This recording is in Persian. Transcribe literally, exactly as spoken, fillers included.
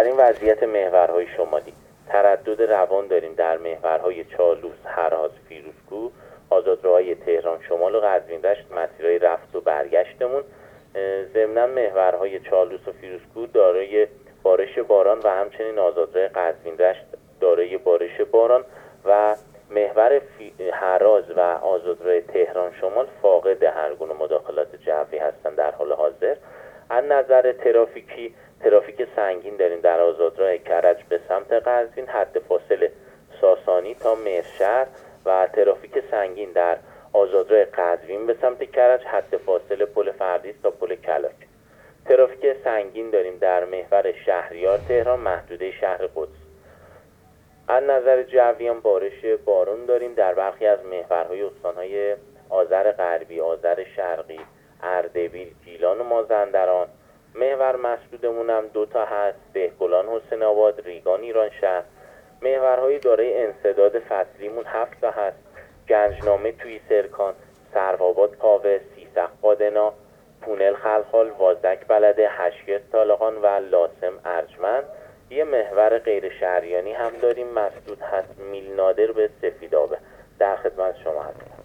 آخرین وضعیت محورهای شمالی. تردد روان داریم در محورهای چالوس، هراز، فیروزکوه، آزادراهای تهران شمال و قزوین رشت، مسیرهای رفت و برگشتمون. ضمناً محورهای چالوس و فیروزکوه دارای بارش باران و همچنین آزادراه قزوین رشت دارای بارش باران و محور هراز و آزادراه تهران شمال فاقد هر گونه مداخلات جوی هستند در حال حاضر. از نظر ترافیکی ترافیک سنگین داریم در آزادراه کرج به سمت قزوین، حد فاصله ساسانی تا مهرشهر، و ترافیک سنگین در آزادراه قزوین به سمت کرج، حد فاصله پل فردیس تا پل کلاک. ترافیک سنگین داریم در محور شهریار تهران، محدوده شهر قدس. از نظر جوی هم بارش بارون داریم در برخی از محورهای استانهای آذر غربی، آذر شرقی، اردبیل، گیلان و مازندران. محور مسدودمون هم دو تا هست، بهگلان حسین آباد، ریگان ایران شهر. محورهای دارای انسداد فصلیمون هفت تا هست، گنجنامه توی سرکان، سروآباد پاوه، سیسق قادنا، پونل خلخال، وازک بلده، هشگرد طالقان و لاسم ارجمند. یه محور غیر شهریانی هم داریم مسدود هست، میل نادر به سفیدآبه. در خدمت شما هستم.